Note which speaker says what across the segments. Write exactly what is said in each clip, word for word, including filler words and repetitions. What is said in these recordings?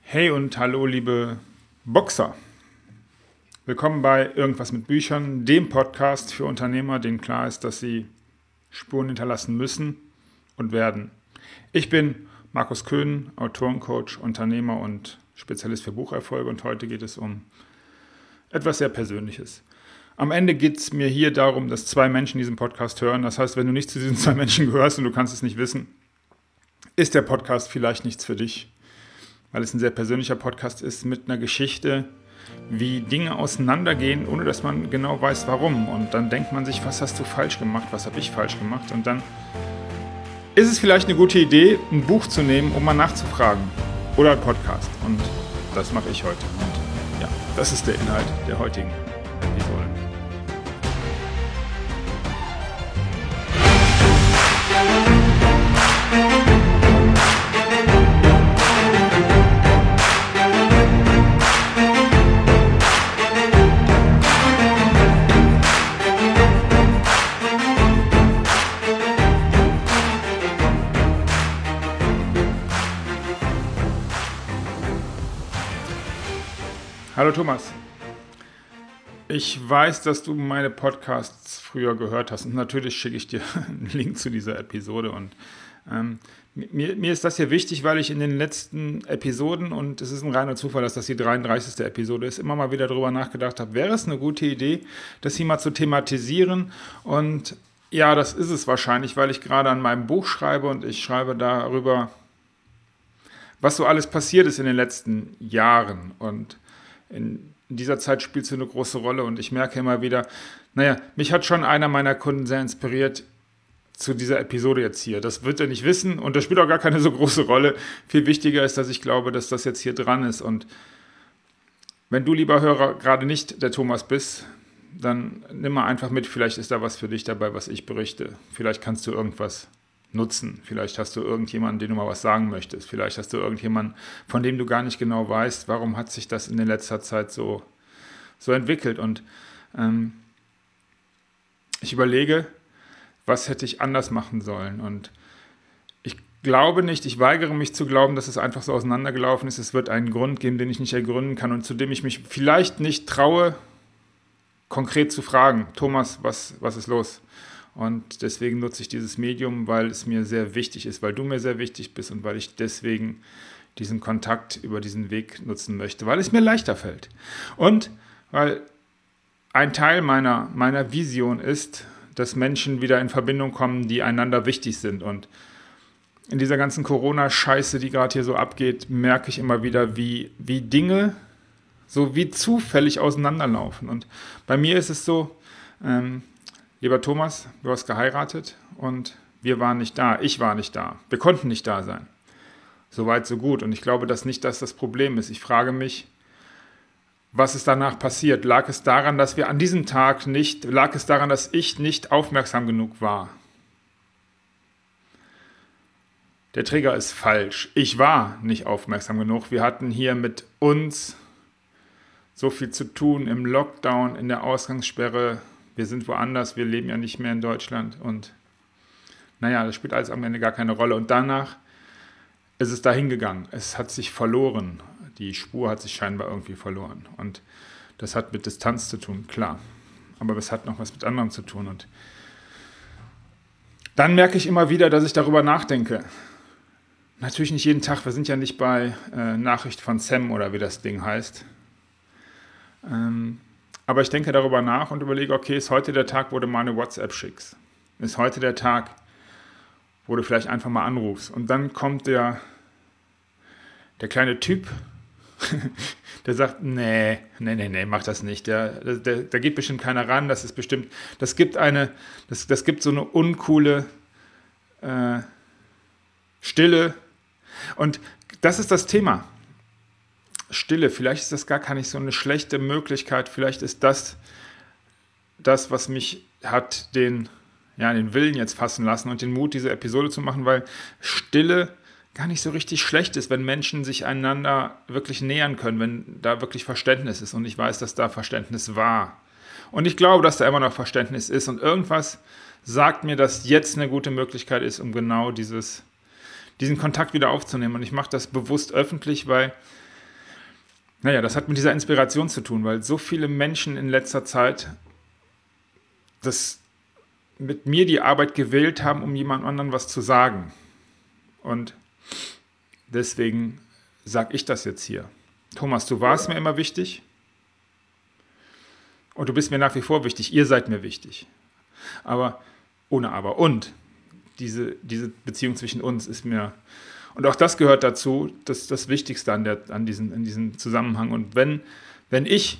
Speaker 1: Hey und hallo liebe Boxer. Willkommen bei Irgendwas mit Büchern, dem Podcast für Unternehmer, denen klar ist, dass sie Spuren hinterlassen müssen und werden. Ich bin Markus Köhn, Autorencoach, Unternehmer und Spezialist für Bucherfolge und heute geht es um etwas sehr Persönliches. Am Ende geht es mir hier darum, dass zwei Menschen diesen Podcast hören. Das heißt, wenn du nicht zu diesen zwei Menschen gehörst und du kannst es nicht wissen, ist der Podcast vielleicht nichts für dich, weil es ein sehr persönlicher Podcast ist mit einer Geschichte, wie Dinge auseinandergehen, ohne dass man genau weiß, warum. Und dann denkt man sich, was hast du falsch gemacht, was habe ich falsch gemacht? Und dann ist es vielleicht eine gute Idee, ein Buch zu nehmen, um mal nachzufragen. Oder ein Podcast. Und das mache ich heute. Und ja, das ist der Inhalt der heutigen Episode. Hallo Thomas, ich weiß, dass du meine Podcasts früher gehört hast und natürlich schicke ich dir einen Link zu dieser Episode und ähm, mir, mir ist das hier wichtig, weil ich in den letzten Episoden, und es ist ein reiner Zufall, dass das die dreiunddreißigste Episode ist, immer mal wieder darüber nachgedacht habe, wäre es eine gute Idee, das hier mal zu thematisieren und ja, das ist es wahrscheinlich, weil ich gerade an meinem Buch schreibe und ich schreibe darüber, was so alles passiert ist in den letzten Jahren und in dieser Zeit spielt es eine große Rolle und ich merke immer wieder, naja, mich hat schon einer meiner Kunden sehr inspiriert zu dieser Episode jetzt hier. Das wird er nicht wissen und das spielt auch gar keine so große Rolle. Viel wichtiger ist, dass ich glaube, dass das jetzt hier dran ist und wenn du, lieber Hörer, gerade nicht der Thomas bist, dann nimm mal einfach mit, vielleicht ist da was für dich dabei, was ich berichte. Vielleicht kannst du irgendwas nutzen. Vielleicht hast du irgendjemanden, den du mal was sagen möchtest. Vielleicht hast du irgendjemanden, von dem du gar nicht genau weißt, warum hat sich das in der letzter Zeit so, so entwickelt. Und ähm, ich überlege, was hätte ich anders machen sollen. Und ich glaube nicht, ich weigere mich zu glauben, dass es einfach so auseinandergelaufen ist. Es wird einen Grund geben, den ich nicht ergründen kann und zu dem ich mich vielleicht nicht traue, konkret zu fragen. Thomas, was, was ist los? Und deswegen nutze ich dieses Medium, weil es mir sehr wichtig ist, weil du mir sehr wichtig bist und weil ich deswegen diesen Kontakt über diesen Weg nutzen möchte, weil es mir leichter fällt. Und weil ein Teil meiner, meiner Vision ist, dass Menschen wieder in Verbindung kommen, die einander wichtig sind. Und in dieser ganzen Corona-Scheiße, die gerade hier so abgeht, merke ich immer wieder, wie, wie Dinge so wie zufällig auseinanderlaufen. Und bei mir ist es so, ähm, lieber Thomas, du hast geheiratet und wir waren nicht da. Ich war nicht da. Wir konnten nicht da sein. Soweit, so gut. Und ich glaube, dass nicht das das Problem ist. Ich frage mich, was ist danach passiert? Lag es daran, dass wir an diesem Tag nicht, lag es daran, dass ich nicht aufmerksam genug war? Der Trigger ist falsch. Ich war nicht aufmerksam genug. Wir hatten hier mit uns so viel zu tun im Lockdown, in der Ausgangssperre. Wir sind woanders, wir leben ja nicht mehr in Deutschland und naja, das spielt alles am Ende gar keine Rolle. Und danach ist es dahin gegangen. Es hat sich verloren. Die Spur hat sich scheinbar irgendwie verloren. Und das hat mit Distanz zu tun, klar. Aber es hat noch was mit anderem zu tun. Und dann merke ich immer wieder, dass ich darüber nachdenke. Natürlich nicht jeden Tag, wir sind ja nicht bei äh, Nachricht von Sam oder wie das Ding heißt. Ähm, Aber ich denke darüber nach und überlege, okay, ist heute der Tag, wo du mal eine WhatsApp schickst? Ist heute der Tag, wo du vielleicht einfach mal anrufst? Und dann kommt der, der kleine Typ, der sagt, nee, nee, nee, nee, mach das nicht. Der, der, da geht bestimmt keiner ran, das ist bestimmt, das gibt eine, das, das gibt so eine uncoole äh, Stille. Und das ist das Thema. Stille, vielleicht ist das gar keine so eine schlechte Möglichkeit, vielleicht ist das das, was mich hat den, ja, den Willen jetzt fassen lassen und den Mut, diese Episode zu machen, weil Stille gar nicht so richtig schlecht ist, wenn Menschen sich einander wirklich nähern können, wenn da wirklich Verständnis ist und ich weiß, dass da Verständnis war. Und ich glaube, dass da immer noch Verständnis ist und irgendwas sagt mir, dass jetzt eine gute Möglichkeit ist, um genau dieses, diesen Kontakt wieder aufzunehmen und ich mache das bewusst öffentlich, weil naja, das hat mit dieser Inspiration zu tun, weil so viele Menschen in letzter Zeit das mit mir die Arbeit gewählt haben, um jemand anderen was zu sagen. Und deswegen sage ich das jetzt hier. Thomas, du warst mir immer wichtig und du bist mir nach wie vor wichtig. Ihr seid mir wichtig. Aber ohne Aber. Und diese, diese Beziehung zwischen uns ist mir, und auch das gehört dazu, das ist das Wichtigste an, der, an diesen, in diesem Zusammenhang. Und wenn, wenn ich,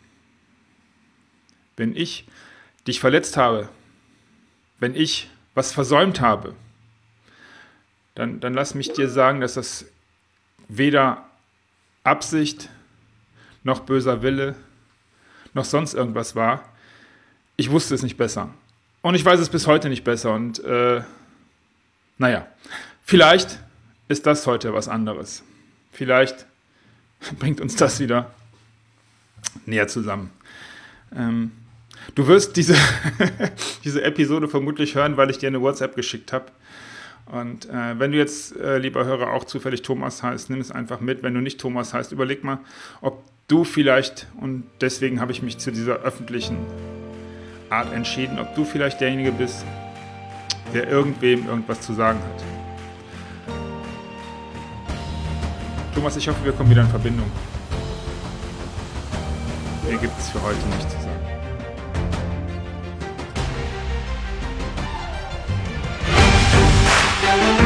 Speaker 1: wenn ich dich verletzt habe, wenn ich was versäumt habe, dann, dann lass mich dir sagen, dass das weder Absicht noch böser Wille noch sonst irgendwas war. Ich wusste es nicht besser. Und ich weiß es bis heute nicht besser. Und äh, naja, vielleicht ist das heute was anderes. Vielleicht bringt uns das wieder näher zusammen. Ähm, du wirst diese, diese Episode vermutlich hören, weil ich dir eine WhatsApp geschickt habe. Und äh, wenn du jetzt, äh, lieber Hörer, auch zufällig Thomas heißt, nimm es einfach mit. Wenn du nicht Thomas heißt, überleg mal, ob du vielleicht, und deswegen habe ich mich zu dieser öffentlichen Art entschieden, ob du vielleicht derjenige bist, der irgendwem irgendwas zu sagen hat. Thomas, ich hoffe, wir kommen wieder in Verbindung. Mir gibt es für heute nichts zu sagen.